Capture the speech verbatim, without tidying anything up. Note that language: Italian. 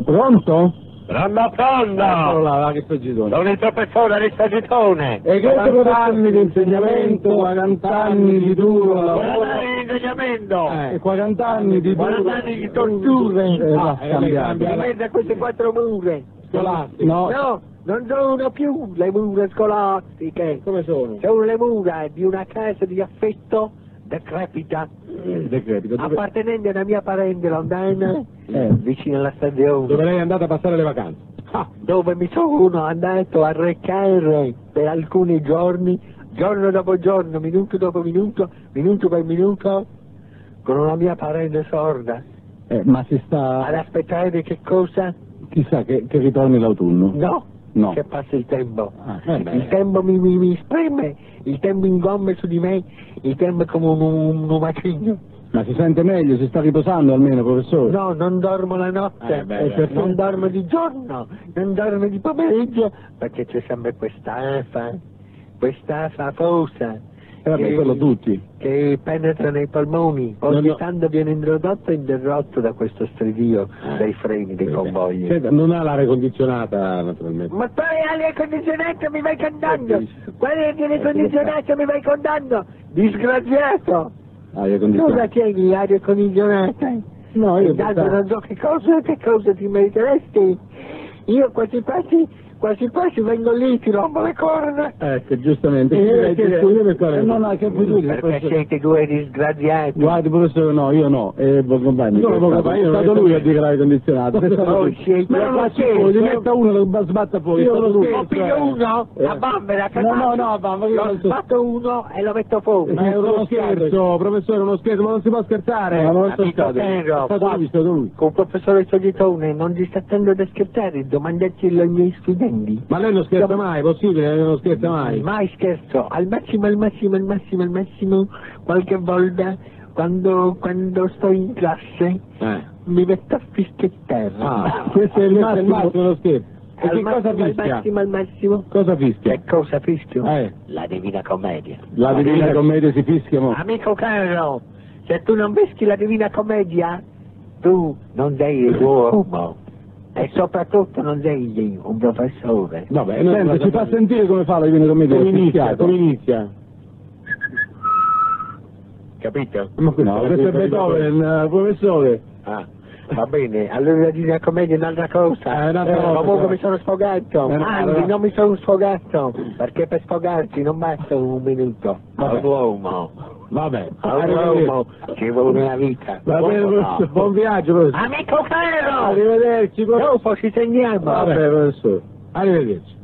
Pronto? Pronto, pronto! Eccolo là, che peggiatone. Sono il professore Aristogitone. E quaranta anni di insegnamento, quaranta anni di duro lavoro. quaranta anni di insegnamento. Eh, e quaranta anni di duro. quaranta anni di torture. Eh, va, Eh, cambiato. In mezzo a queste quattro mura scolastiche. No. No, non sono più le mura scolastiche. Come sono? Sono le mura di una casa di affetto decrepita. Decrepito. Dove, Appartenente a una mia parente lontana, Eh. vicino alla stazione. dove lei è andata a passare le vacanze? Ah, dove mi sono andato a recare per alcuni giorni, giorno dopo giorno, minuto dopo minuto, minuto per minuto, con una mia parente sorda, Eh, ma si ad sta... aspettare che cosa? Chissà che, che ritorni l'autunno. No, No. che passa il tempo. Ah, eh beh. Il tempo mi, mi, mi spreme, il tempo ingomme su di me, il tempo è come un, un, un macigno. Ma si sente meglio, si sta riposando almeno, professore? No, non dormo la notte, Eh, beh, beh. non dormo di giorno, non dormo di pomeriggio, perché c'è sempre quest'afa, quest'afa afosa, Eh, vabbè, quello tutti. che penetra nei polmoni, ogni No, no. tanto viene introdotto e interrotto da questo stridio dei freni dei convogli. Senta, non ha l'aria condizionata, naturalmente. Ma poi l'aria condizionata mi vai cantando, Eh, quale aria condizionata mi vai cantando? Disgraziato! Aria Cosa condizionata. tieni l'aria condizionata? No, io Intanto pensavo- non so che cosa, che cosa ti meriteresti. Io quasi quasi, quasi quasi vengo lì, ti rompo le corna. Ecco, giustamente. Eh, Chiede- chiede scusa per quale- eh, non ha che abitudine, Perché professore. siete due disgraziati. Guardi, professore, no, io no, è Boccompagni. No, No, Boccompagni è non stato è lui stato- a dire l'aria condizionata. Oh, siete Ma non lo due faccio fuori, scherzi. diventa uno lo sbatta fuori. Io è stato lo lui. ho piglio uno, Eh. a bambera, No, no, no, a bambera, io lo non so- sbatto uno e lo metto fuori. Ma è uno scherzo, professore, uno scherzo, ma non si può scherzare. Ma non è Amico stato Pedro, è stato lui, è stato lui. Con il professore Sogitone non ti sta attendo da scherzare, domandacelo ai miei studenti. Ma lei non scherza mai, è possibile? Lei non scherza mai? Mai scherzo, al massimo, al massimo, al massimo, al massimo, qualche volta quando, quando sto in classe Eh. mi metto a fischiettare. Ah, questo è il massimo dello scherzo. E al che cosa massimo, al fischia? massimo, al massimo. Cosa fischia? Che cosa fischio? Eh. La Divina Commedia. La Divina Commedia si fischia mo. Amico caro, se tu non fischi la Divina Commedia, tu non sei uomo. E soprattutto non sei un professore. Vabbè, senta, ci fa sentire come fa la Divina Commedia? Come inizia, fischiato. come inizia? Capito? Ma no, questo è Beethoven, eh, professore. Ah, va bene, allora la Divina Commedia è un'altra cosa. Eh, un'altra Eh, cosa. comunque mi sono sfogato. Eh, no, Anzi, allora- non mi sono sfogato, perché per sfogarsi non basta un minuto. Vabbè. All'uomo. Vabbè, All'uomo ci vuole una vita. Va bene, Buon- professore. Buon viaggio, professore. Amico caro! Arrivederci, professore. Dopo ci sentiamo. Vabbè, professore. Arrivederci.